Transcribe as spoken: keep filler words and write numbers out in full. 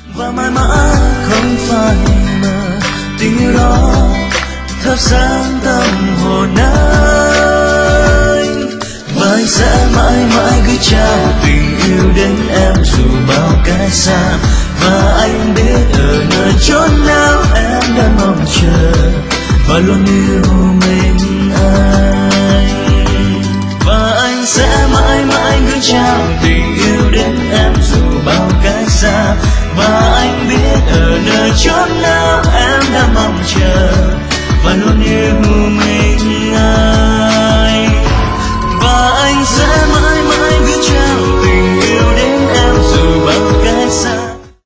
và mãi mãi không phải mơ, tình yêu đó thắp sáng tâm hồn anh, và anh sẽ mãi mãi gửi trao tình yêu đến em dù bao cái xa. Và anh biết ở nơi chốn nào em đang mong chờ và luôn yêu mình anh, và anh sẽ mãi mãi gửi trao tình yêu đến em dù bao cái xa. Và anh